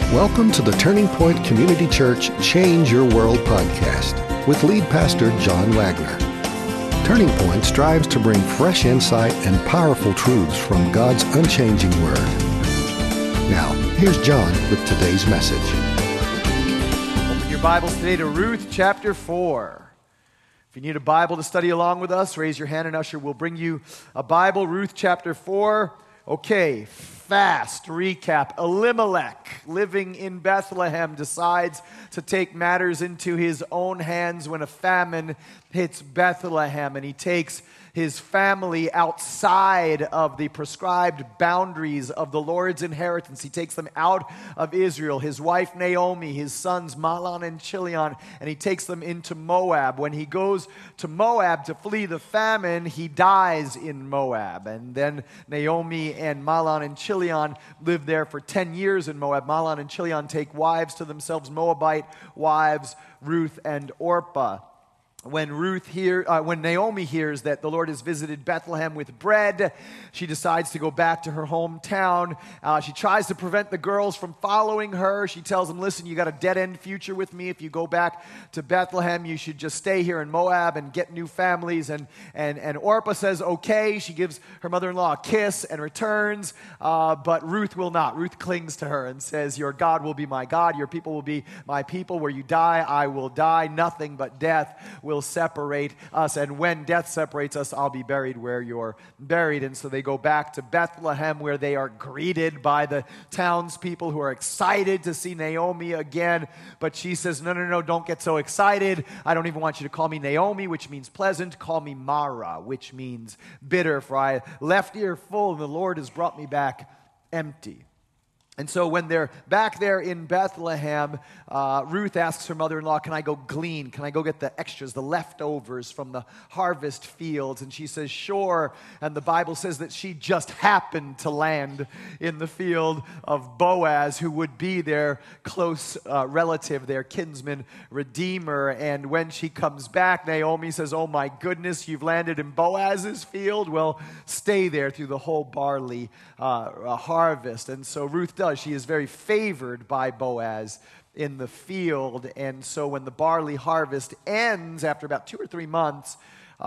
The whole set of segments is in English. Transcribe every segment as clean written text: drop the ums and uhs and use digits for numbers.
Welcome to the Turning Point Community Church Change Your World podcast with lead pastor John Wagner. Turning Point strives to bring fresh insight and powerful truths from God's unchanging Word. Now, here's John with today's message. Open your Bibles today to Ruth chapter 4. If you need a Bible to study along with us, raise your hand and Usher will bring you a Bible. Ruth chapter 4. Okay, fast recap. Elimelech, living in Bethlehem, decides to take matters into his own hands when a famine hits Bethlehem, and he takes his family outside of the prescribed boundaries of the Lord's inheritance. He takes them out of Israel, his wife Naomi, his sons Mahlon and Chilion, and he takes them into Moab. When he goes to Moab to flee the famine, he dies in Moab. And then Naomi and Mahlon and Chilion live there for 10 years in Moab. Mahlon and Chilion take wives to themselves, Moabite wives, Ruth and Orpah. When Naomi hears that the Lord has visited Bethlehem with bread, she decides to go back to her hometown. She tries to prevent the girls from following her. She tells them, listen, you got a dead-end future with me. If you go back to Bethlehem, you should just stay here in Moab and get new families. And Orpah says, okay. She gives her mother-in-law a kiss and returns, but Ruth will not. Ruth clings to her and says, your God will be my God. Your people will be my people. Where you die, I will die. Nothing but death will separate us, and when death separates us, I'll be buried where you're buried. And so they go back to Bethlehem, where they are greeted by the townspeople who are excited to see Naomi again. But she says, no, don't get so excited. I don't even want you to call me Naomi, which means pleasant. Call me Mara, which means bitter, for I left here full, and the Lord has brought me back empty. And so when they're back there in Bethlehem, Ruth asks her mother-in-law, can I go glean? Can I go get the extras, the leftovers from the harvest fields? And she says, sure. And the Bible says that she just happened to land in the field of Boaz, who would be their close relative, their kinsman redeemer. And when she comes back, Naomi says, oh my goodness, you've landed in Boaz's field? Well, stay there through the whole barley harvest. And so Ruth does. She is very favored by Boaz in the field. And so when the barley harvest ends after about 2 or 3 months,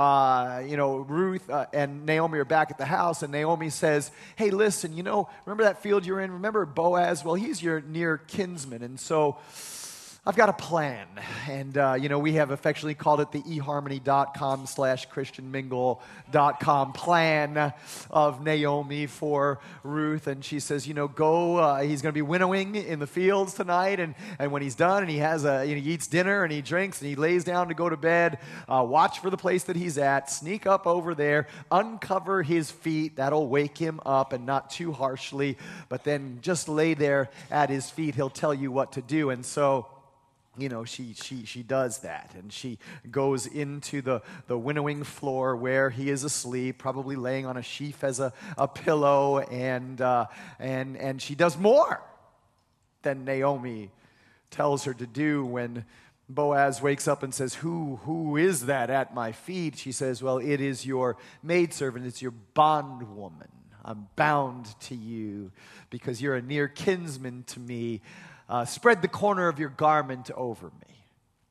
Ruth and Naomi are back at the house, and Naomi says, hey, listen, remember that field you're in? Remember Boaz? Well, he's your near kinsman. And so I've got a plan, and we have affectionately called it the eharmony.com/christianmingle.com plan of Naomi for Ruth. And she says, go, he's going to be winnowing in the fields tonight, and when he's done and he has he eats dinner and he drinks and he lays down to go to bed, watch for the place that he's at, sneak up over there, uncover his feet, that'll wake him up, and not too harshly, but then just lay there at his feet, he'll tell you what to do. And so she does that, and she goes into the winnowing floor where he is asleep, probably laying on a sheaf as a pillow, and she does more than Naomi tells her to do. When Boaz wakes up and says, who is that at my feet? She says, well, it is your maidservant, it's your bondwoman. I'm bound to you because you're a near kinsman to me. Spread the corner of your garment over me.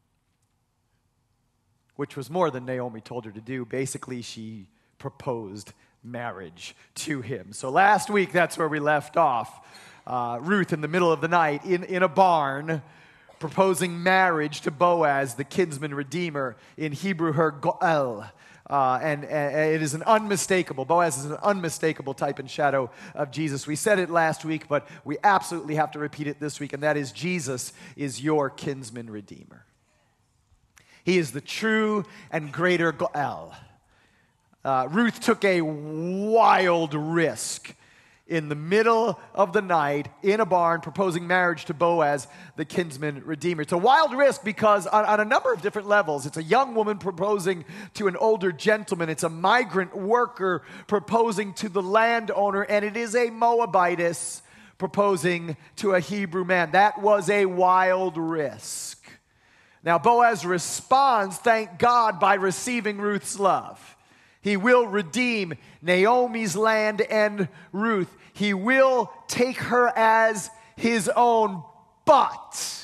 Which was more than Naomi told her to do. Basically, she proposed marriage to him. So last week, that's where we left off. Ruth, in the middle of the night, in a barn, proposing marriage to Boaz, the kinsman redeemer. In Hebrew, her Goel. And it is an unmistakable, Boaz is an unmistakable type and shadow of Jesus. We said it last week, but we absolutely have to repeat it this week, and that is Jesus is your kinsman redeemer. He is the true and greater Goel. Ruth took a wild risk in the middle of the night, in a barn, proposing marriage to Boaz, the kinsman redeemer. It's a wild risk because on a number of different levels. It's a young woman proposing to an older gentleman. It's a migrant worker proposing to the landowner. And it is a Moabitess proposing to a Hebrew man. That was a wild risk. Now, Boaz responds, thank God, by receiving Ruth's love. He will redeem Naomi's land and Ruth. He will take her as his own, But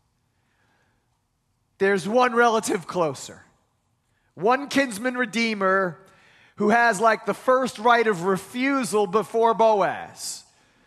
there's one relative closer. One kinsman redeemer who has like the first right of refusal before Boaz.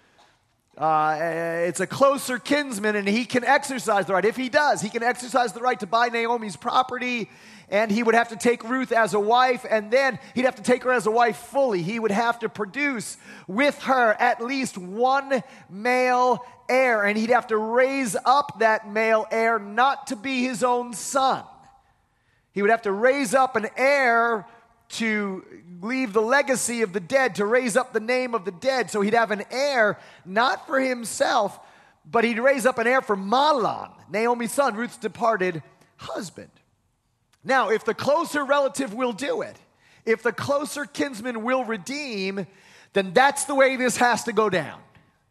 It's a closer kinsman, and he can exercise the right. If he does, he can exercise the right to buy Naomi's property, and he would have to take Ruth as a wife, and then he'd have to take her as a wife fully. He would have to produce with her at least one male heir, and he'd have to raise up that male heir not to be his own son. He would have to raise up an heir to leave the legacy of the dead, to raise up the name of the dead. So he'd have an heir, not for himself, but he'd raise up an heir for Mahlon, Naomi's son, Ruth's departed husband. Now, if the closer relative will do it, if the closer kinsman will redeem, then that's the way this has to go down.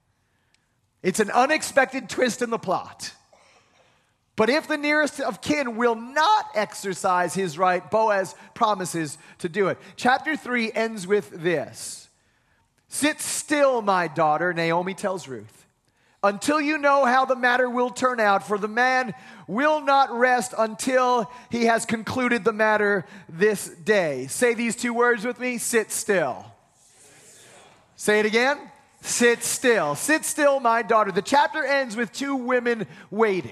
It's an unexpected twist in the plot. But if the nearest of kin will not exercise his right, Boaz promises to do it. Chapter 3 ends with this. Sit still, my daughter, Naomi tells Ruth, until you know how the matter will turn out, for the man will not rest until he has concluded the matter this day. Say these two words with me, sit still. Say it again, sit still. Sit still, my daughter. The chapter ends with two women waiting.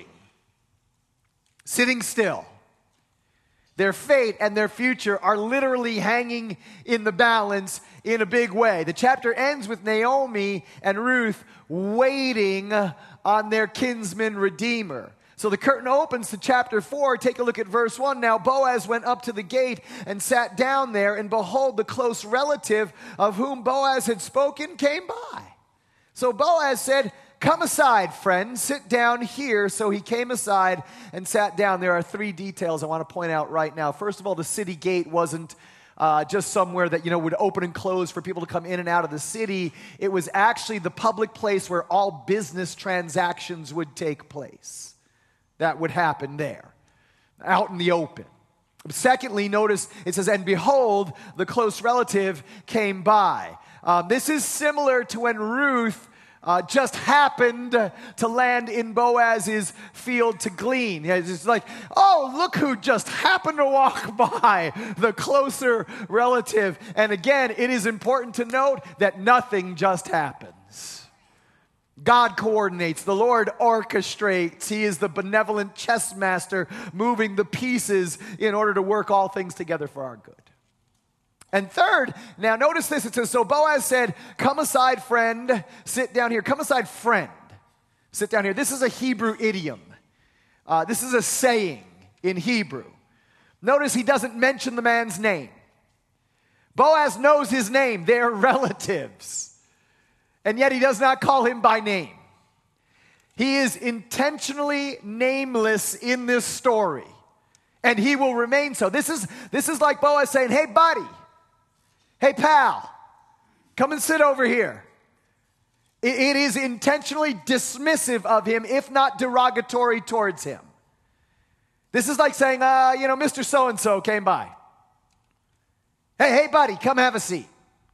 Sitting still. Their fate and their future are literally hanging in the balance in a big way. The chapter ends with Naomi and Ruth waiting on their kinsman redeemer. So the curtain opens to chapter 4. Take a look at verse 1. Now Boaz went up to the gate and sat down there, and behold, the close relative of whom Boaz had spoken came by. So Boaz said, come aside, friend, sit down here. So he came aside and sat down. There are three details I want to point out right now. First of all, the city gate wasn't just somewhere that, would open and close for people to come in and out of the city. It was actually the public place where all business transactions would take place. That would happen there, out in the open. Secondly, notice it says, and behold, the close relative came by. This is similar to when Ruth just happened to land in Boaz's field to glean. It's like, oh, look who just happened to walk by, the closer relative. And again, it is important to note that nothing just happens. God coordinates, the Lord orchestrates. He is the benevolent chess master moving the pieces in order to work all things together for our good. And third, now notice this, it says, so Boaz said, come aside, friend, sit down here. Come aside, friend, sit down here. This is a Hebrew idiom. This is a saying in Hebrew. Notice he doesn't mention the man's name. Boaz knows his name. They're relatives. And yet he does not call him by name. He is intentionally nameless in this story. And he will remain so. This is like Boaz saying, hey, buddy. Hey, pal, come and sit over here. It is intentionally dismissive of him, if not derogatory towards him. This is like saying, Mr. So-and-so came by. Hey, buddy, come have a seat.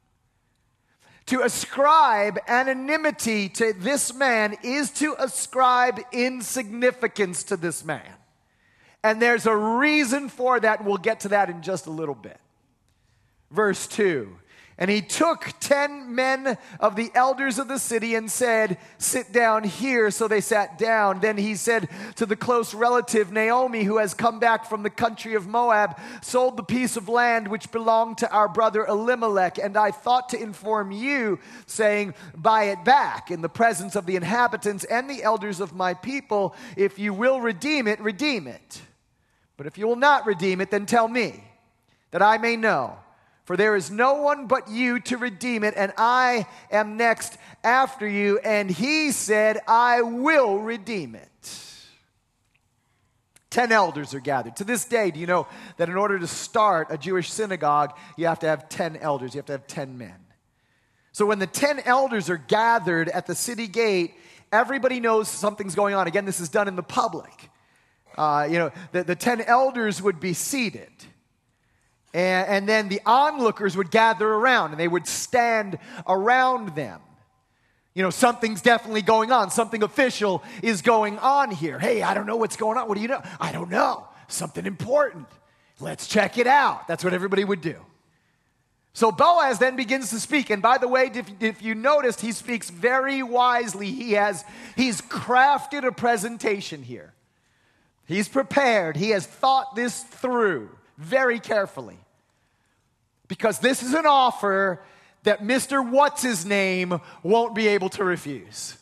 To ascribe anonymity to this man is to ascribe insignificance to this man. And there's a reason for that. We'll get to that in just a little bit. Verse 2, and he took 10 men of the elders of the city and said, sit down here. So they sat down. Then he said to the close relative, Naomi, who has come back from the country of Moab, sold the piece of land which belonged to our brother Elimelech. And I thought to inform you, saying, buy it back in the presence of the inhabitants and the elders of my people. If you will redeem it, redeem it. But if you will not redeem it, then tell me, that I may know. For there is no one but you to redeem it, and I am next after you. And he said, I will redeem it. 10 elders are gathered. To this day, do you know that in order to start a Jewish synagogue, you have to have 10 elders, you have to have 10 men. So when the 10 elders are gathered at the city gate, everybody knows something's going on. Again, this is done in the public. The 10 elders would be seated. And then the onlookers would gather around, and they would stand around them. Something's definitely going on. Something official is going on here. Hey, I don't know what's going on. What do you know? I don't know. Something important. Let's check it out. That's what everybody would do. So Boaz then begins to speak. And by the way, if you noticed, he speaks very wisely. He's crafted a presentation here. He's prepared. He has thought this through very carefully. Because this is an offer that Mr. What's-His-Name won't be able to refuse.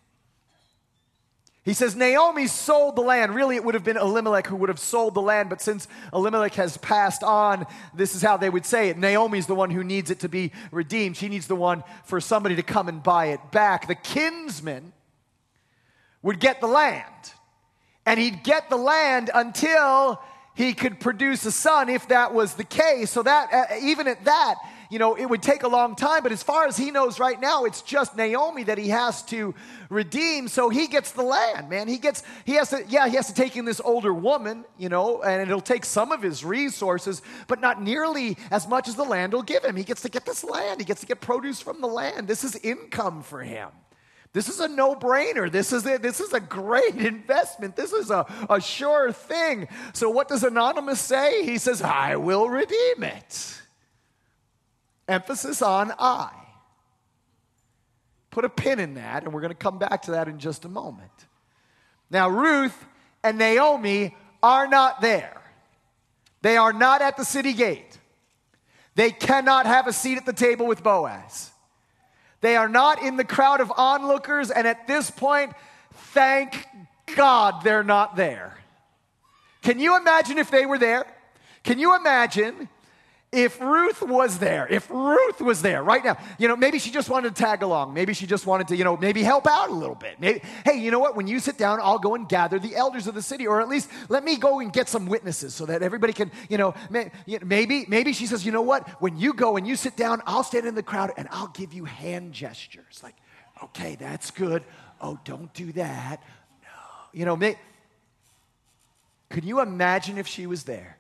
He says, Naomi sold the land. Really, it would have been Elimelech who would have sold the land, but since Elimelech has passed on, this is how they would say it. Naomi's the one who needs it to be redeemed. She needs the one for somebody to come and buy it back. The kinsman would get the land, and he'd get the land until he could produce a son, if that was the case. So that, even at that, it would take a long time, but as far as he knows right now, it's just Naomi that he has to redeem. So he gets the land, man. He has to take in this older woman, and it'll take some of his resources, but not nearly as much as the land will give him. He gets to get this land. He gets to get produce from the land. This is income for him. This is a no-brainer. This is a great investment. This is a sure thing. So what does Anonymous say? He says, I will redeem it. Emphasis on I. Put a pin in that, and we're going to come back to that in just a moment. Now, Ruth and Naomi are not there. They are not at the city gate. They cannot have a seat at the table with Boaz. They are not in the crowd of onlookers, and at this point, thank God they're not there. Can you imagine if they were there? Can you imagine if Ruth was there? If Ruth was there right now, maybe she just wanted to tag along. Maybe she just wanted to, maybe help out a little bit. Maybe, hey, you know what? When you sit down, I'll go and gather the elders of the city, or at least let me go and get some witnesses so that everybody can, maybe she says, you know what? When you go and you sit down, I'll stand in the crowd and I'll give you hand gestures. Like, okay, that's good. Oh, don't do that. No. Could you imagine if she was there?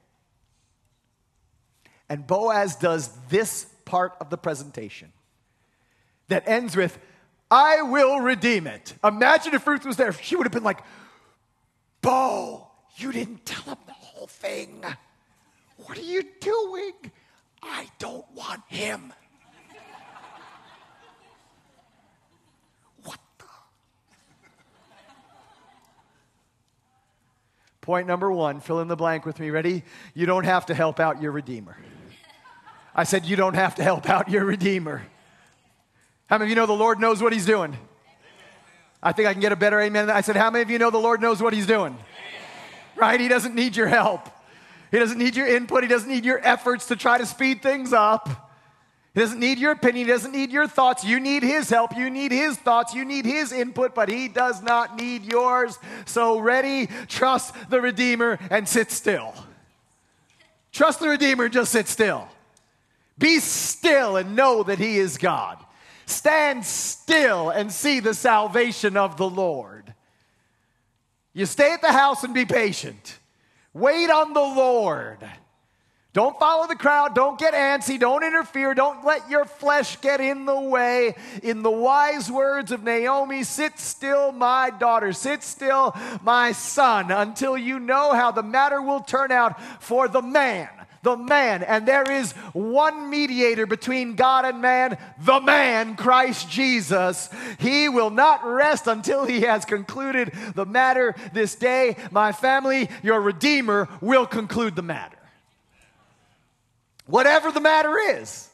And Boaz does this part of the presentation that ends with, I will redeem it. Imagine if Ruth was there. She would have been like, Bo, you didn't tell him the whole thing. What are you doing? I don't want him. What the? Point number one, fill in the blank with me. Ready? You don't have to help out your Redeemer. I said you don't have to help out your Redeemer. How many of you know the Lord knows what He's doing? I think I can get a better amen. I said, how many of you know the Lord knows what He's doing? Right? He doesn't need your help. He doesn't need your input. He doesn't need your efforts to try to speed things up. He doesn't need your opinion. He doesn't need your thoughts. You need His help. You need His thoughts. You need His input, but He does not need yours. So ready, trust the Redeemer and sit still. Trust the Redeemer and just sit still. Be still and know that He is God. Stand still and see the salvation of the Lord. You stay at the house and be patient. Wait on the Lord. Don't follow the crowd. Don't get antsy. Don't interfere. Don't let your flesh get in the way. In the wise words of Naomi, sit still, my daughter. Sit still, my son, until you know how the matter will turn out for the man. The man, and there is one mediator between God and man, the man, Christ Jesus. He will not rest until He has concluded the matter this day. My family, your Redeemer will conclude the matter. Whatever the matter is,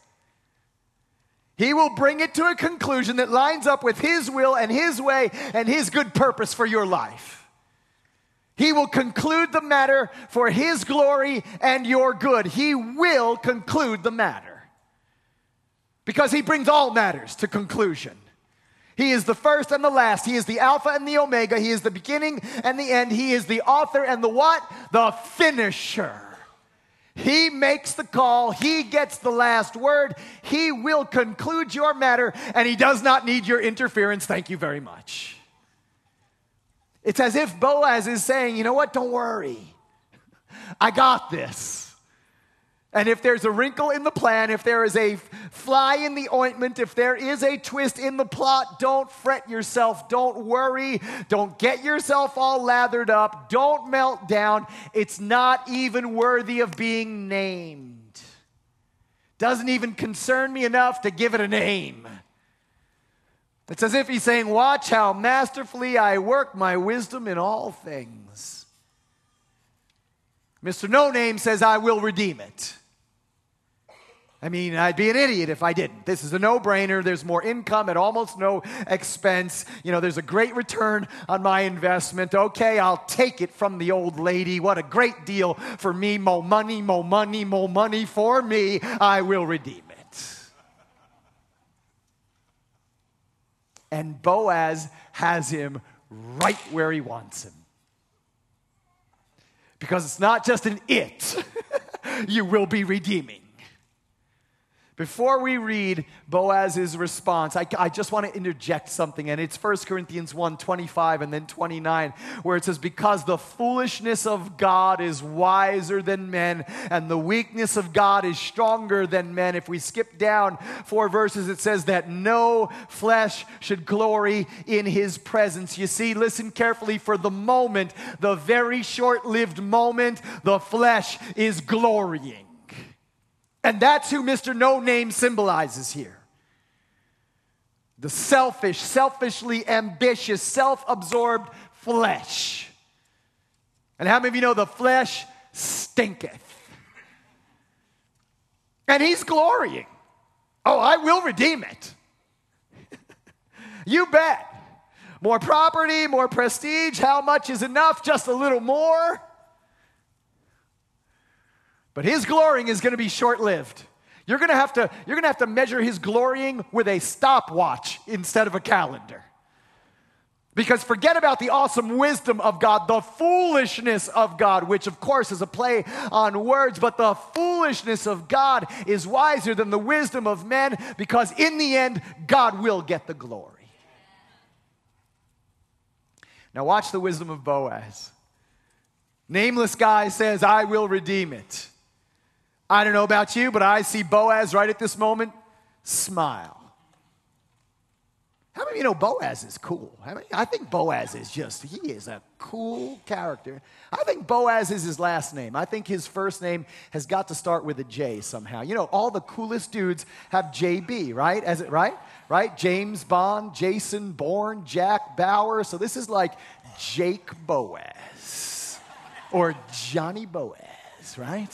He will bring it to a conclusion that lines up with His will and His way and His good purpose for your life. He will conclude the matter for His glory and your good. He will conclude the matter. Because He brings all matters to conclusion. He is the first and the last. He is the Alpha and the Omega. He is the beginning and the end. He is the author and the what? The finisher. He makes the call. He gets the last word. He will conclude your matter, and He does not need your interference. Thank you very much. It's as if Boaz is saying, you know what, don't worry. I got this. And if there's a wrinkle in the plan, if there is a fly in the ointment, if there is a twist in the plot, don't fret yourself. Don't worry. Don't get yourself all lathered up. Don't melt down. It's not even worthy of being named. Doesn't even concern me enough to give it a name. It's as if he's saying, watch how masterfully I work my wisdom in all things. Mr. No Name says, I will redeem it. I mean, I'd be an idiot if I didn't. This is a no-brainer. There's more income at almost no expense. You know, there's a great return on my investment. Okay, I'll take it from the old lady. What a great deal for me. More money, more money, more money for me. I will redeem it. And Boaz has him right where he wants him. Because it's not just an it. You will be redeeming. Before we read Boaz's response, I just want to interject something, and it's 1 Corinthians 1:25 and then 29, where it says, because the foolishness of God is wiser than men, and the weakness of God is stronger than men. If we skip down 4 verses, it says that no flesh should glory in his presence. You see, listen carefully, for the moment, the very short-lived moment, the flesh is glorying. And that's who Mr. No Name symbolizes here. The selfish, selfishly ambitious, self-absorbed flesh. And how many of you know the flesh stinketh? And he's glorying. Oh, I will redeem it. You bet. More property, more prestige. How much is enough? Just a little more. But his glorying is going to be short-lived. You're going to have to measure his glorying with a stopwatch instead of a calendar. Because forget about the awesome wisdom of God, the foolishness of God, which of course is a play on words, but the foolishness of God is wiser than the wisdom of men, because in the end, God will get the glory. Now watch the wisdom of Boaz. Nameless guy says, I will redeem it. I don't know about you, but I see Boaz right at this moment smile. How many of you know Boaz is cool? I think Boaz is he is a cool character. I think Boaz is his last name. I think his first name has got to start with a J somehow. You know, all the coolest dudes have JB, right? Right? James Bond, Jason Bourne, Jack Bauer. So this is like Jake Boaz or Johnny Boaz, right?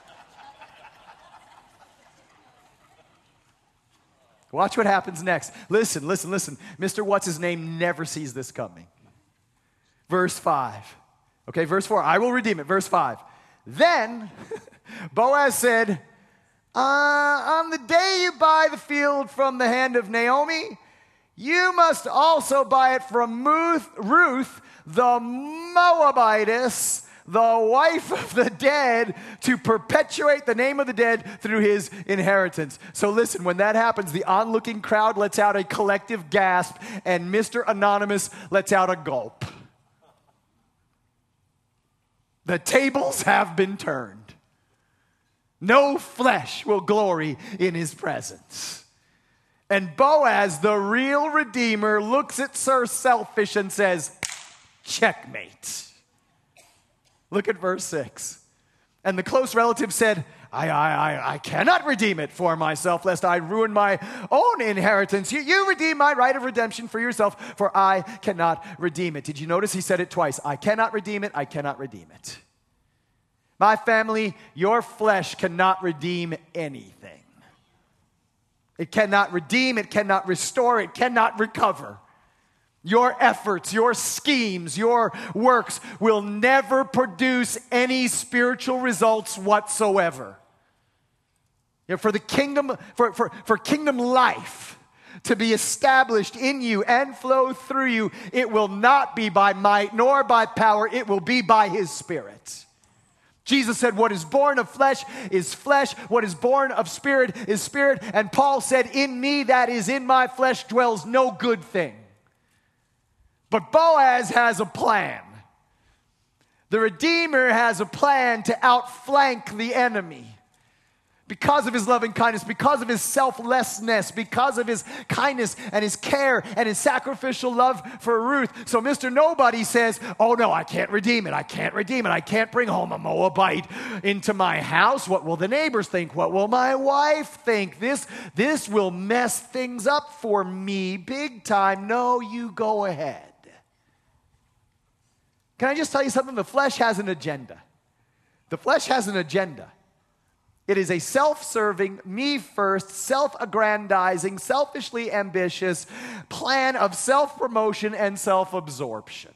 Watch what happens next. Listen. Mr. What's-His-Name never sees this coming. Verse 5. Okay, verse 4. I will redeem it. Verse 5. Then Boaz said, on the day you buy the field from the hand of Naomi, you must also buy it from Ruth, the Moabitess, the wife of the dead, to perpetuate the name of the dead through his inheritance. So listen, when that happens, the onlooking crowd lets out a collective gasp, and Mr. Anonymous lets out a gulp. The tables have been turned. No flesh will glory in his presence. And Boaz, the real redeemer, looks at Sir Selfish and says, checkmate. Look at verse 6. And the close relative said, I cannot redeem it for myself, lest I ruin my own inheritance. You redeem my right of redemption for yourself, for I cannot redeem it. Did you notice he said it twice? I cannot redeem it, I cannot redeem it. My family, your flesh cannot redeem anything. It cannot redeem, it cannot restore, it cannot recover. Your efforts, your schemes, your works will never produce any spiritual results whatsoever. You know, for the kingdom, for kingdom life to be established in you and flow through you, it will not be by might nor by power, it will be by his Spirit. Jesus said, what is born of flesh is flesh. What is born of spirit is spirit. And Paul said, in me, that is in my flesh, dwells no good thing. But Boaz has a plan. The Redeemer has a plan to outflank the enemy. Because of his loving kindness, because of his selflessness, because of his kindness and his care and his sacrificial love for Ruth. So Mr. Nobody says, oh no, I can't redeem it. I can't redeem it. I can't bring home a Moabite into my house. What will the neighbors think? What will my wife think? This will mess things up for me big time. No, you go ahead. Can I just tell you something? The flesh has an agenda. The flesh has an agenda. It is a self-serving, me-first, self-aggrandizing, selfishly ambitious plan of self-promotion and self-absorption.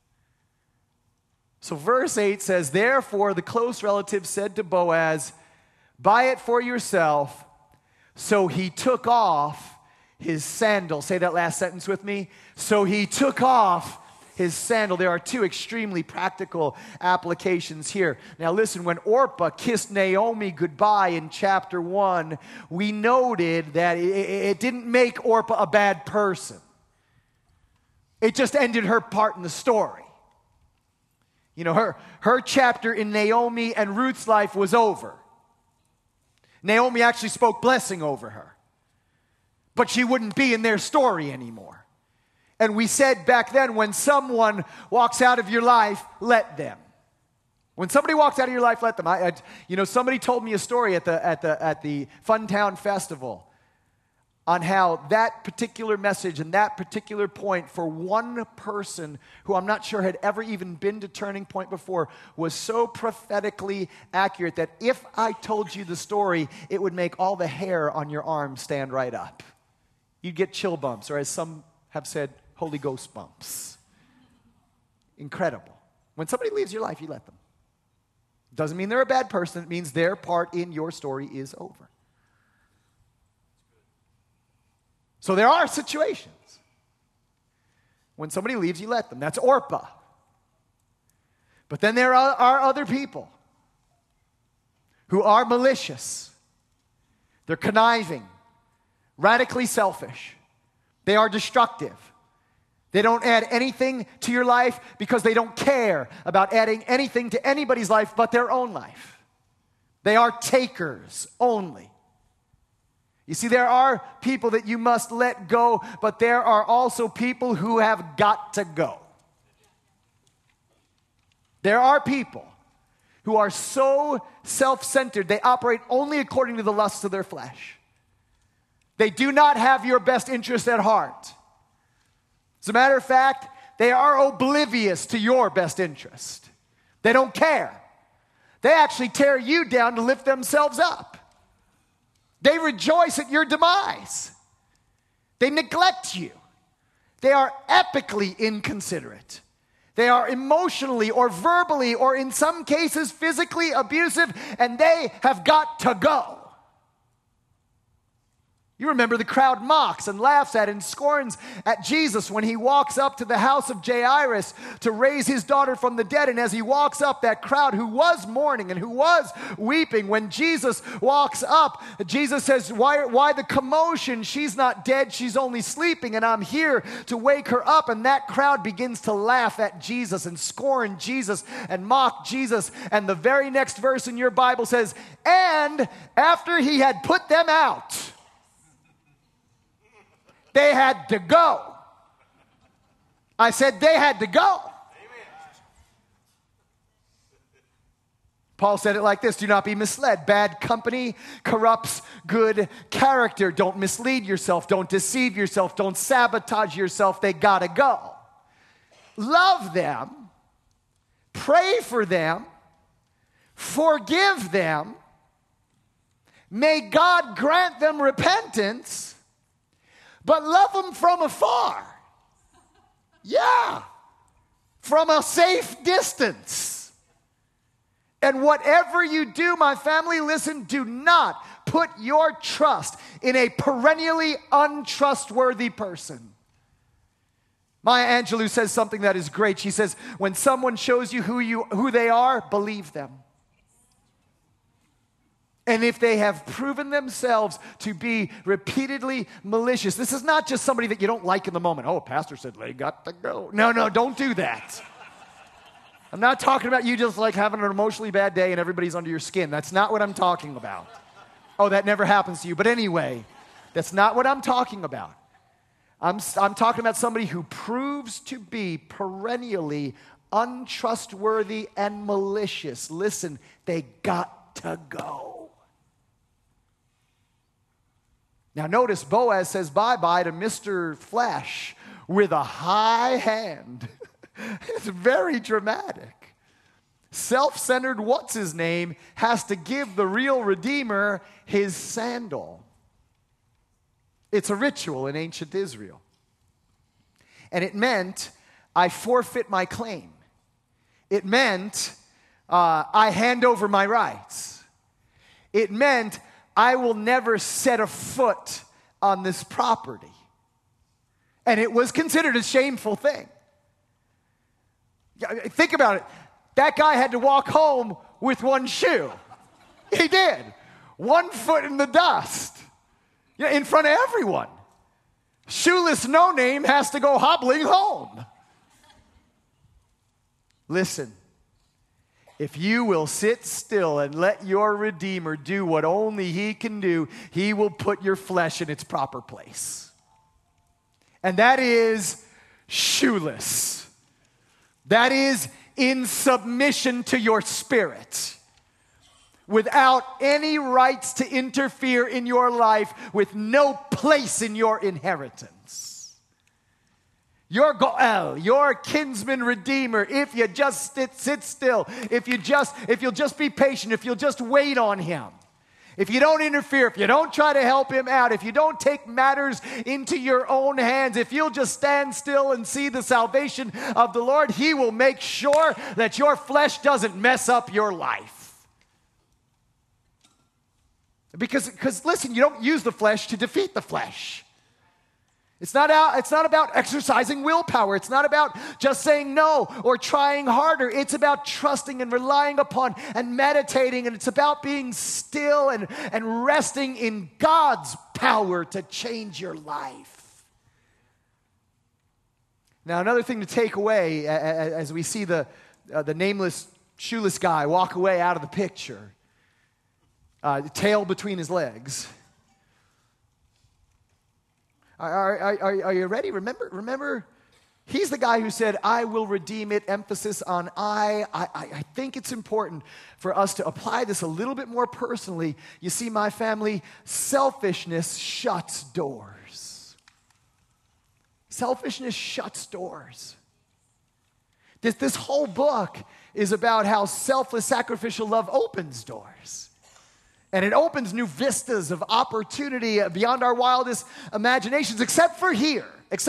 So verse 8 says, therefore the close relative said to Boaz, buy it for yourself. So he took off his sandal. Say that last sentence with me. So he took off his sandal. There are two extremely practical applications here. Now listen, when Orpah kissed Naomi goodbye in chapter 1, we noted that it didn't make Orpah a bad person. It just ended her part in the story. You know, her chapter in Naomi and Ruth's life was over. Naomi actually spoke blessing over her. But she wouldn't be in their story anymore. And we said back then, when someone walks out of your life, let them. When somebody walks out of your life, let them. Somebody told me a story at the Funtown Festival on how that particular message and that particular point for one person who I'm not sure had ever even been to Turning Point before was so prophetically accurate that if I told you the story, it would make all the hair on your arm stand right up. You'd get chill bumps, or as some have said, Holy Ghost bumps. Incredible. When somebody leaves your life, you let them. Doesn't mean they're a bad person. It means their part in your story is over. So there are situations when somebody leaves, you let them. That's Orpah. But then there are other people who are malicious. They're conniving, radically selfish. They are destructive. They don't add anything to your life because they don't care about adding anything to anybody's life but their own life. They are takers only. You see, there are people that you must let go, but there are also people who have got to go. There are people who are so self-centered, they operate only according to the lusts of their flesh. They do not have your best interest at heart. As a matter of fact, they are oblivious to your best interest. They don't care. They actually tear you down to lift themselves up. They rejoice at your demise. They neglect you. They are epically inconsiderate. They are emotionally or verbally or in some cases physically abusive, and they have got to go. You remember the crowd mocks and laughs at and scorns at Jesus when he walks up to the house of Jairus to raise his daughter from the dead. And as he walks up, that crowd who was mourning and who was weeping, when Jesus walks up, Jesus says, why the commotion? She's not dead, she's only sleeping, and I'm here to wake her up. And that crowd begins to laugh at Jesus and scorn Jesus and mock Jesus. And the very next verse in your Bible says, and after he had put them out, they had to go. I said they had to go. Amen. Paul said it like this: do not be misled. Bad company corrupts good character. Don't mislead yourself. Don't deceive yourself. Don't sabotage yourself. They gotta go. Love them. Pray for them. Forgive them. May God grant them repentance. But love them from afar. Yeah. From a safe distance. And whatever you do, my family, listen, do not put your trust in a perennially untrustworthy person. Maya Angelou says something that is great. She says, when someone shows you who they are, believe them. And if they have proven themselves to be repeatedly malicious, this is not just somebody that you don't like in the moment. Oh, pastor said they got to go. No, don't do that. I'm not talking about you just like having an emotionally bad day and everybody's under your skin. That's not what I'm talking about. Oh, that never happens to you. But anyway, that's not what I'm talking about. I'm talking about somebody who proves to be perennially untrustworthy and malicious. Listen, they got to go. Now notice Boaz says bye-bye to Mr. Flesh with a high hand. It's very dramatic. Self-centered what's-his-name has to give the real Redeemer his sandal. It's a ritual in ancient Israel. And it meant I forfeit my claim. It meant I hand over my rights. It meant I will never set a foot on this property. And it was considered a shameful thing. Think about it. That guy had to walk home with one shoe. He did. 1 foot in the dust. In front of everyone. Shoeless no-name has to go hobbling home. Listen. If you will sit still and let your Redeemer do what only He can do, He will put your flesh in its proper place. And that is shoeless. That is in submission to your spirit, without any rights to interfere in your life, with no place in your inheritance. Your Goel, your kinsman redeemer, if you just sit still, if you'll just be patient, if you'll just wait on Him, if you don't interfere, if you don't try to help Him out, if you don't take matters into your own hands, if you'll just stand still and see the salvation of the Lord, He will make sure that your flesh doesn't mess up your life. Because listen, you don't use the flesh to defeat the flesh. It's not about exercising willpower. It's not about just saying no or trying harder. It's about trusting and relying upon and meditating. And it's about being still and resting in God's power to change your life. Now, another thing to take away as we see the nameless, shoeless guy walk away out of the picture, tail between his legs. Are you ready? Remember, he's the guy who said, I will redeem it, emphasis on I. I think it's important for us to apply this a little bit more personally. You see, my family, selfishness shuts doors. Selfishness shuts doors. This whole book is about how selfless, sacrificial love opens doors. And it opens new vistas of opportunity beyond our wildest imaginations, except for here.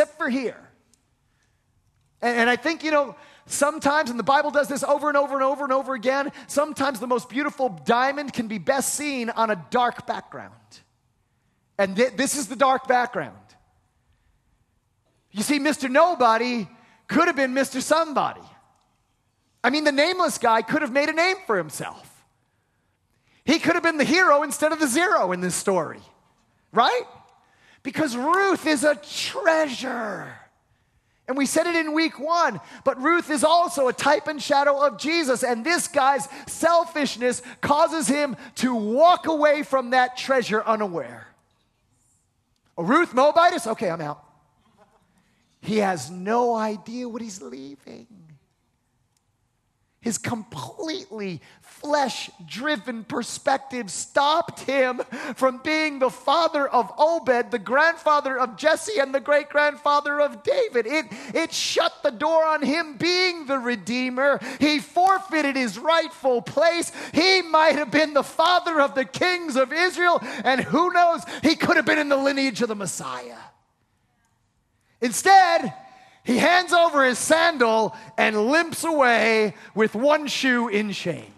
And I think, sometimes, and the Bible does this over and over and over and over again, sometimes the most beautiful diamond can be best seen on a dark background. And this is the dark background. You see, Mr. Nobody could have been Mr. Somebody. I mean, the nameless guy could have made a name for himself. He could have been the hero instead of the zero in this story, right? Because Ruth is a treasure. And we said it in week 1, but Ruth is also a type and shadow of Jesus. And this guy's selfishness causes him to walk away from that treasure unaware. Oh, Ruth, Moabitess? Okay, I'm out. He has no idea what he's leaving. His completely flesh-driven perspective stopped him from being the father of Obed, the grandfather of Jesse, and the great-grandfather of David. It shut the door on him being the Redeemer. He forfeited his rightful place. He might have been the father of the kings of Israel, and who knows, he could have been in the lineage of the Messiah. Instead, he hands over his sandal and limps away with one shoe in shame.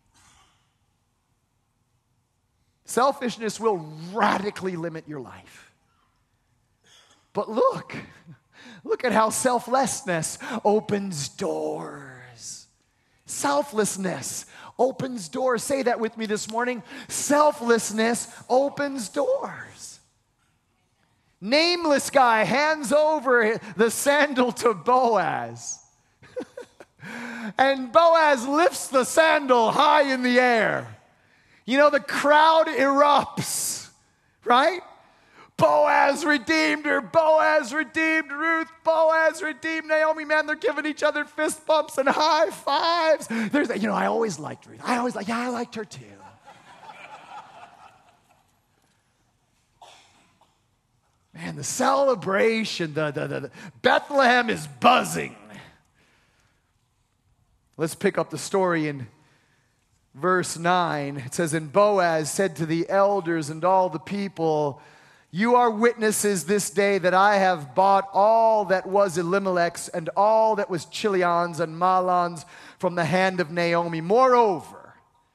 Selfishness will radically limit your life. But look at how selflessness opens doors. Selflessness opens doors. Say that with me this morning. Selflessness opens doors. Nameless guy hands over the sandal to Boaz. And Boaz lifts the sandal high in the air. the crowd erupts, right? Boaz redeemed her. Boaz redeemed Ruth. Boaz redeemed Naomi. Man, they're giving each other fist bumps and high fives. I always liked Ruth. I liked her too. Man, the celebration, the Bethlehem is buzzing. Let's pick up the story in verse 9. It says, and Boaz said to the elders and all the people, you are witnesses this day that I have bought all that was Elimelech's and all that was Chilion's and Mahlon's from the hand of Naomi. Moreover,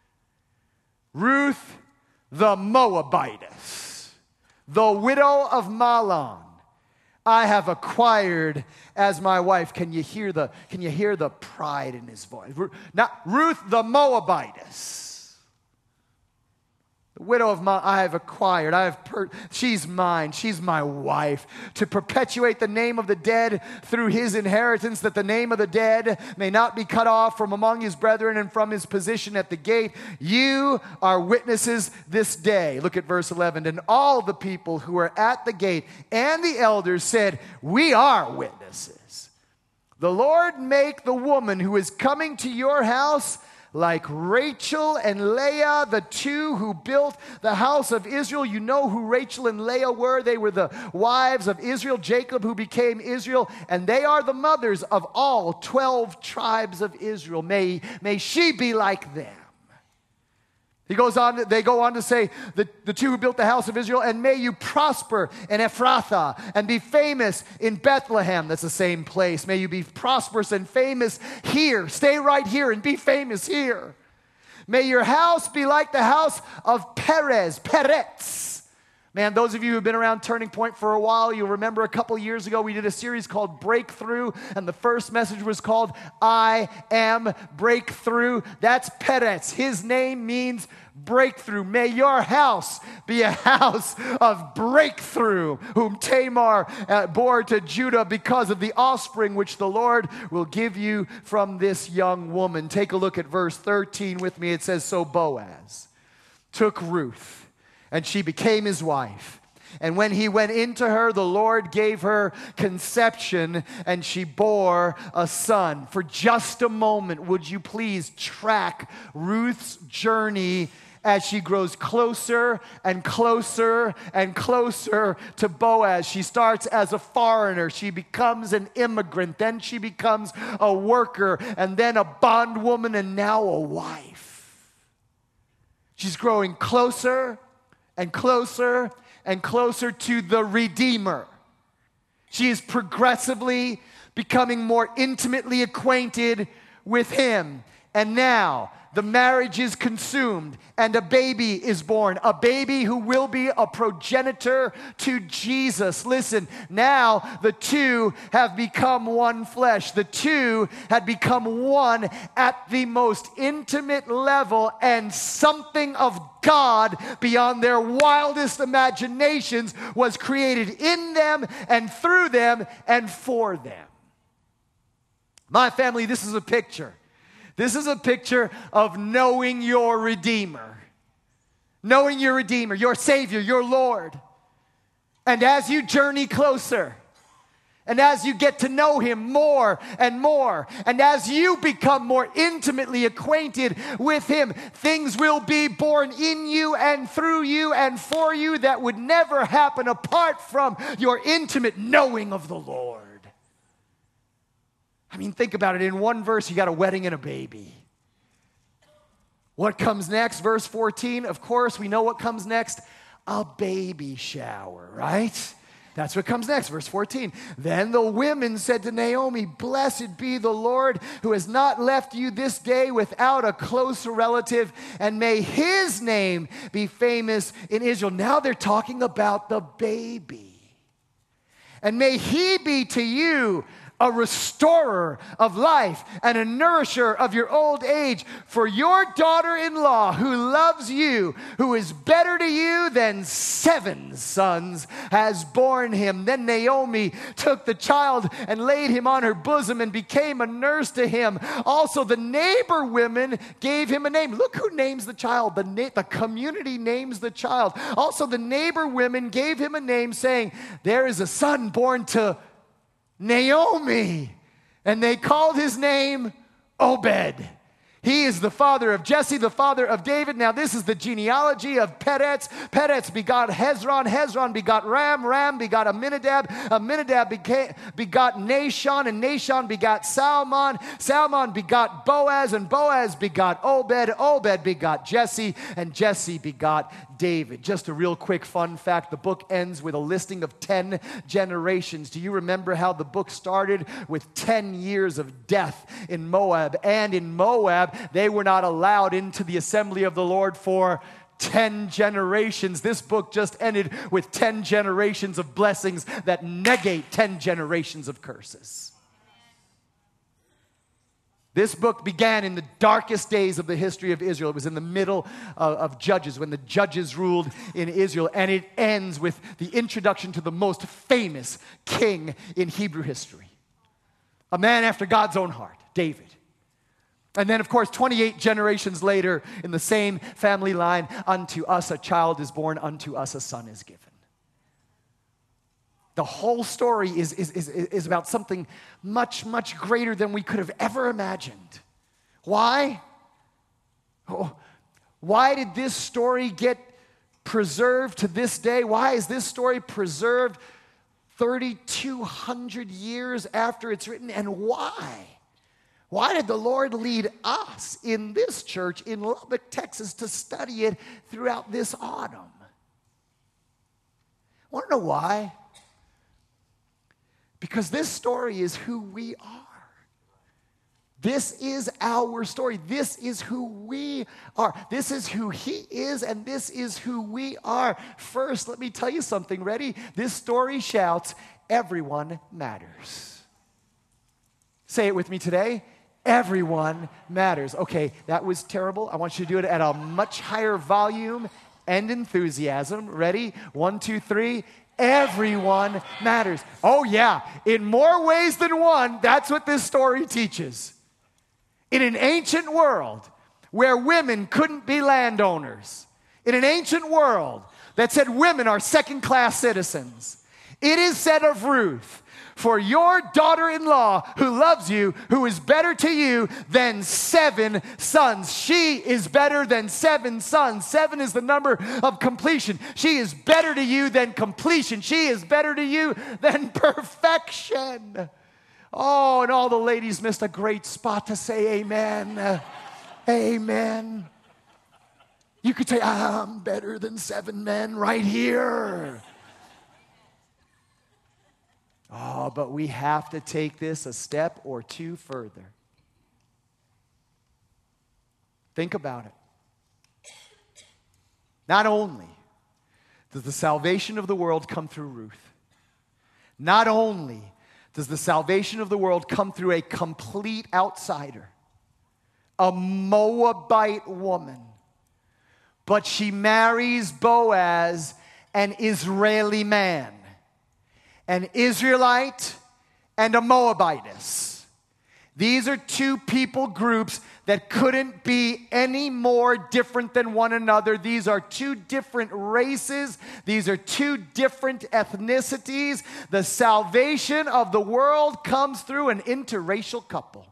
Ruth the Moabitess, the widow of Mahlon, I have acquired as my wife. Can you hear the pride in his voice? Now, Ruth the Moabitess, the widow of Mahlon, I have acquired. She's mine. She's my wife. To perpetuate the name of the dead through his inheritance, that the name of the dead may not be cut off from among his brethren and from his position at the gate. You are witnesses this day. Look at verse 11. And all the people who were at the gate and the elders said, we are witnesses. The Lord make the woman who is coming to your house like Rachel and Leah, the two who built the house of Israel. You know who Rachel and Leah were. They were the wives of Israel, Jacob, who became Israel, and they are the mothers of all 12 tribes of Israel. May she be like them. They go on to say, the two who built the house of Israel, and may you prosper in Ephrathah and be famous in Bethlehem. That's the same place. May you be prosperous and famous here. Stay right here and be famous here. May your house be like the house of Peretz. Man, those of you who have been around Turning Point for a while, you'll remember a couple years ago we did a series called Breakthrough, and the first message was called I Am Breakthrough. That's Peretz. His name means breakthrough. May your house be a house of breakthrough, whom Tamar bore to Judah because of the offspring which the Lord will give you from this young woman. Take a look at verse 13 with me. It says, so Boaz took Ruth, and she became his wife. And when he went into her, the Lord gave her conception, and she bore a son. For just a moment, would you please track Ruth's journey as she grows closer and closer and closer to Boaz. She starts as a foreigner. She becomes an immigrant. Then she becomes a worker, and then a bondwoman, and now a wife. She's growing closer and closer and closer to the Redeemer. She is progressively becoming more intimately acquainted with him. And now the marriage is consumed and a baby is born. A baby who will be a progenitor to Jesus. Listen, now the two have become one flesh. The two had become one at the most intimate level, and something of God beyond their wildest imaginations was created in them and through them and for them. My family, this is a picture. This is a picture of knowing your Redeemer. Knowing your Redeemer, your Savior, your Lord. And as you journey closer, and as you get to know him more and more, and as you become more intimately acquainted with him, things will be born in you and through you and for you that would never happen apart from your intimate knowing of the Lord. I mean, think about it. In one verse, you got a wedding and a baby. What comes next? Verse 14, of course, we know what comes next. A baby shower, right? That's what comes next, verse 14. Then the women said to Naomi, blessed be the Lord who has not left you this day without a close relative, and may his name be famous in Israel. Now they're talking about the baby. And may he be to you a restorer of life, and a nourisher of your old age. For your daughter-in-law, who loves you, who is better to you than 7 sons, has borne him. Then Naomi took the child and laid him on her bosom and became a nurse to him. Also, the neighbor women gave him a name. Look who names the child. The community names the child. Also, the neighbor women gave him a name, saying, there is a son born to Naomi. And they called his name Obed. He is the father of Jesse, the father of David. Now this is the genealogy of Peretz. Peretz begot Hezron. Hezron begot Ram. Ram begot Amminadab. Amminadab begot Nahshon. And Nahshon begot Salmon. Salmon begot Boaz. And Boaz begot Obed. Obed begot Jesse. And Jesse begot David. Just a real quick fun fact. The book ends with a listing of 10 generations. Do you remember how the book started? With 10 years of death in Moab. And in Moab, they were not allowed into the assembly of the Lord for 10 generations. This book just ended with 10 generations of blessings that negate 10 generations of curses. This book began in the darkest days of the history of Israel. It was in the middle of Judges, when the judges ruled in Israel. And it ends with the introduction to the most famous king in Hebrew history. A man after God's own heart, David. And then, of course, 28 generations later, in the same family line, unto us a child is born, unto us a son is given. The whole story is about something much, much greater than we could have ever imagined. Why? Why did this story get preserved to this day? Why is this story preserved 3,200 years after it's written? And why? Why did the Lord lead us in this church in Lubbock, Texas, to study it throughout this autumn? Want to know why? Because this story is who we are. This is our story. This is who we are. This is who He is, and this is who we are. First, let me tell you something. Ready? This story shouts, everyone matters. Say it with me today. Everyone matters. Okay, that was terrible. I want you to do it at a much higher volume and enthusiasm. Ready? 1, 2, 3. Everyone matters. Oh yeah, in more ways than one, that's what this story teaches. In an ancient world where women couldn't be landowners, in an ancient world that said women are second-class citizens, it is said of Ruth, for your daughter-in-law who loves you, who is better to you than 7 sons. She is better than 7 sons. 7 is the number of completion. She is better to you than completion. She is better to you than perfection. Oh, and all the ladies missed a great spot to say amen. Amen. You could say, I'm better than 7 men right here. Oh, but we have to take this a step or two further. Think about it. Not only does the salvation of the world come through Ruth, not only does the salvation of the world come through a complete outsider, a Moabite woman, but she marries Boaz, an Israeli man. An Israelite and a Moabitess. These are 2 people groups that couldn't be any more different than one another. These are 2 different races. These are 2 different ethnicities. The salvation of the world comes through an interracial couple.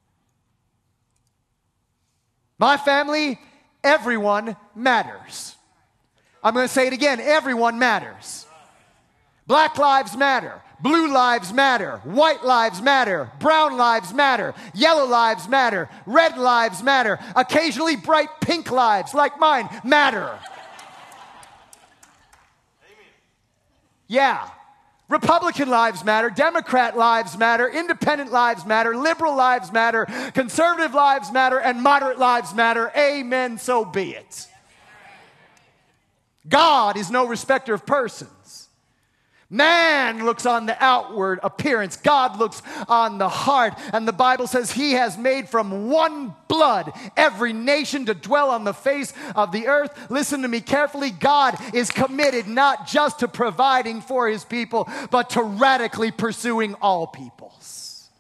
My family, everyone matters. I'm going to say it again. Everyone matters. Black lives matter. Blue lives matter. White lives matter. Brown lives matter. Yellow lives matter. Red lives matter. Occasionally bright pink lives, like mine, matter. Yeah. Republican lives matter. Democrat lives matter. Independent lives matter. Liberal lives matter. Conservative lives matter. And moderate lives matter. Amen. So be it. God is no respecter of persons. Man looks on the outward appearance. God looks on the heart. And the Bible says he has made from one blood every nation to dwell on the face of the earth. Listen to me carefully. God is committed not just to providing for his people, but to radically pursuing all peoples.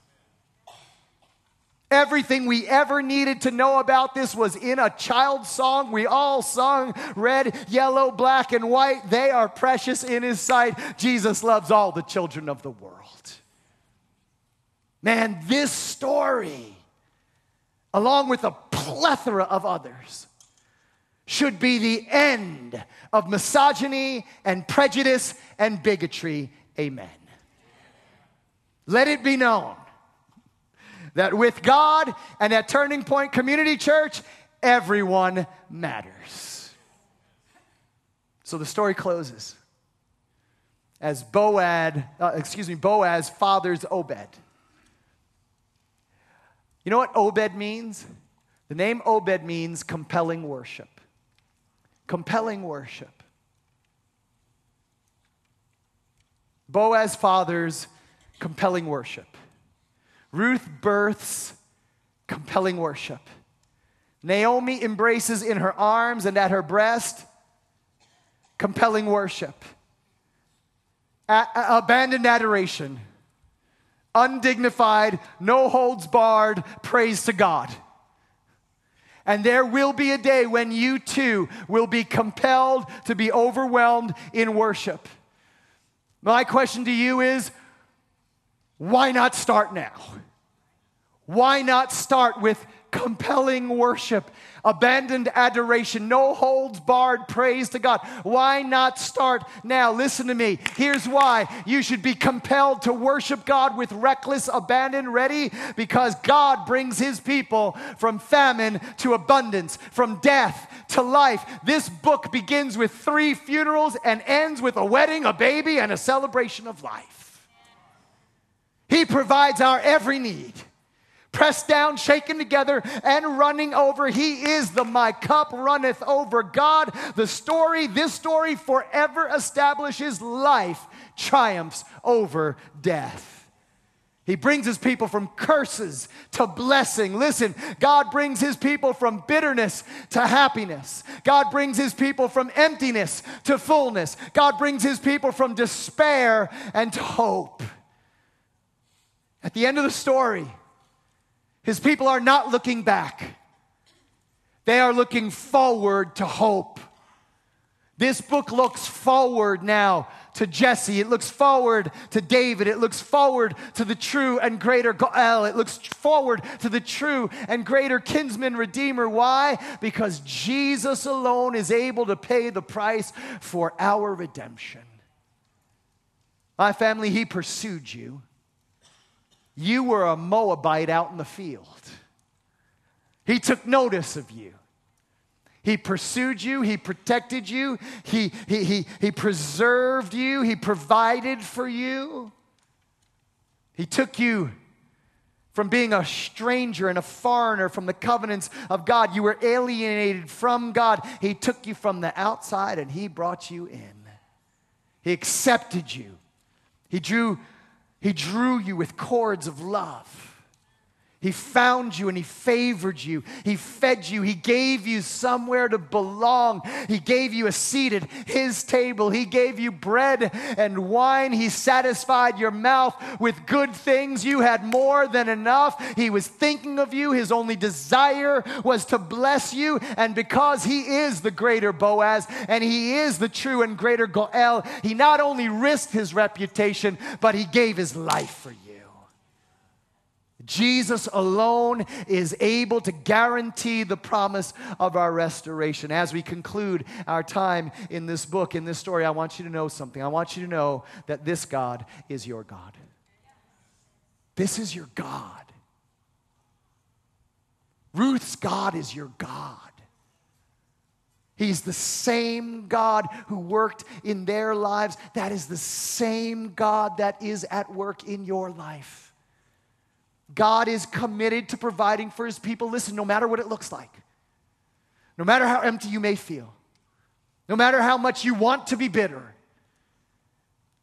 Everything we ever needed to know about this was in a child's song. We all sung red, yellow, black, and white. They are precious in his sight. Jesus loves all the children of the world. Man, this story, along with a plethora of others, should be the end of misogyny and prejudice and bigotry. Amen. Let it be known that with God and at Turning Point Community Church, everyone matters. So the story closes as Boaz fathers Obed. You know what Obed means? The name Obed means compelling worship. Compelling worship. Boaz fathers compelling worship. Ruth births compelling worship. Naomi embraces in her arms and at her breast compelling worship. Abandoned adoration. Undignified, no holds barred praise to God. And there will be a day when you too will be compelled to be overwhelmed in worship. My question to you is, why not start now? Why not start with compelling worship, abandoned adoration, no holds barred praise to God? Why not start now? Listen to me. Here's why. You should be compelled to worship God with reckless abandon. Ready? Because God brings his people from famine to abundance, from death to life. This book begins with 3 funerals and ends with a wedding, a baby, and a celebration of life. He provides our every need. Pressed down, shaken together, and running over. He is the my cup runneth over God. This story forever establishes life triumphs over death. He brings his people from curses to blessing. Listen, God brings his people from bitterness to happiness. God brings his people from emptiness to fullness. God brings his people from despair and to hope. At the end of the story, his people are not looking back. They are looking forward to hope. This book looks forward now to Jesse. It looks forward to David. It looks forward to the true and greater Goel. It looks forward to the true and greater kinsman redeemer. Why? Because Jesus alone is able to pay the price for our redemption. My family, he pursued you. You were a Moabite out in the field. He took notice of you. He pursued you. He protected you. He preserved you. He provided for you. He took you from being a stranger and a foreigner from the covenants of God. You were alienated from God. He took you from the outside and he brought you in. He accepted you. He drew you with cords of love. He found you and he favored you. He fed you. He gave you somewhere to belong. He gave you a seat at his table. He gave you bread and wine. He satisfied your mouth with good things. You had more than enough. He was thinking of you. His only desire was to bless you. And because he is the greater Boaz and he is the true and greater Goel, he not only risked his reputation, but he gave his life for you. Jesus alone is able to guarantee the promise of our restoration. As we conclude our time in this book, in this story, I want you to know something. I want you to know that this God is your God. This is your God. Ruth's God is your God. He's the same God who worked in their lives. That is the same God that is at work in your life. God is committed to providing for his people. Listen, no matter what it looks like, no matter how empty you may feel, no matter how much you want to be bitter,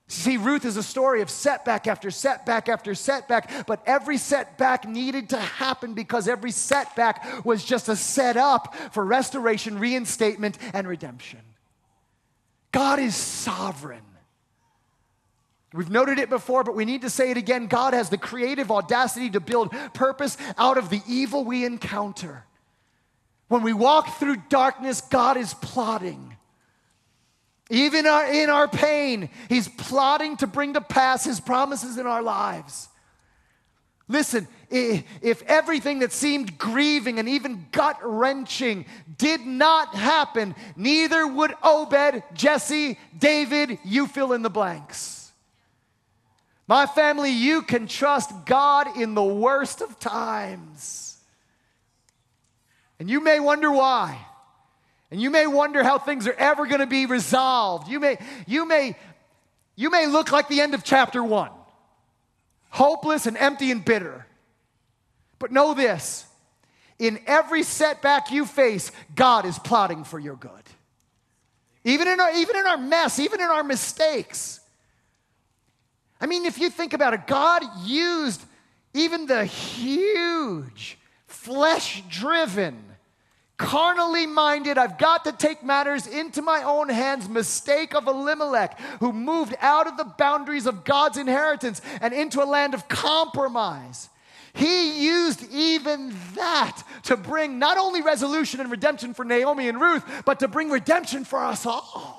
See, Ruth is a story of setback after setback after setback, but every setback needed to happen because every setback was just a setup for restoration, reinstatement, and redemption. God is sovereign. We've noted it before, but we need to say it again. God has the creative audacity to build purpose out of the evil we encounter. When we walk through darkness, God is plotting. Even in our pain, He's plotting to bring to pass His promises in our lives. Listen, if everything that seemed grieving and even gut-wrenching did not happen, neither would Obed, Jesse, David, you fill in the blanks. My family, you can trust God in the worst of times. And you may wonder why. And you may wonder how things are ever going to be resolved. You may look like the end of chapter 1. Hopeless and empty and bitter. But know this. In every setback you face, God is plotting for your good. Even in our mess, even in our mistakes. I mean, if you think about it, God used even the huge, flesh-driven, carnally minded, I've got to take matters into my own hands mistake of Elimelech, who moved out of the boundaries of God's inheritance and into a land of compromise. He used even that to bring not only resolution and redemption for Naomi and Ruth, but to bring redemption for us all.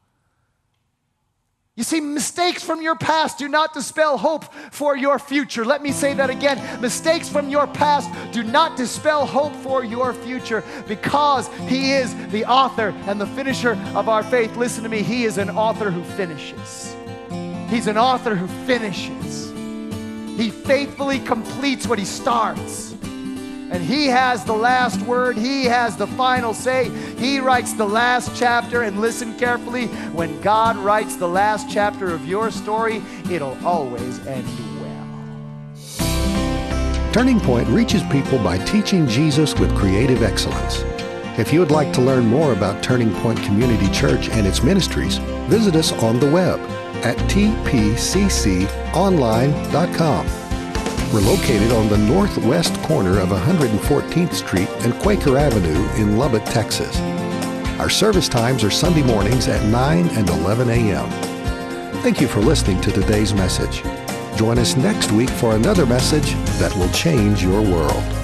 You see, mistakes from your past do not dispel hope for your future. Let me say that again. Mistakes from your past do not dispel hope for your future, because He is the author and the finisher of our faith. Listen to me. He is an author who finishes. He's an author who finishes. He faithfully completes what He starts. And He has the last word. He has the final say. He writes the last chapter. And listen carefully, when God writes the last chapter of your story, it'll always end well. Turning Point reaches people by teaching Jesus with creative excellence. If you would like to learn more about Turning Point Community Church and its ministries, visit us on the web at tpcconline.com. We're located on the northwest corner of 114th Street and Quaker Avenue in Lubbock, Texas. Our service times are Sunday mornings at 9 and 11 a.m. Thank you for listening to today's message. Join us next week for another message that will change your world.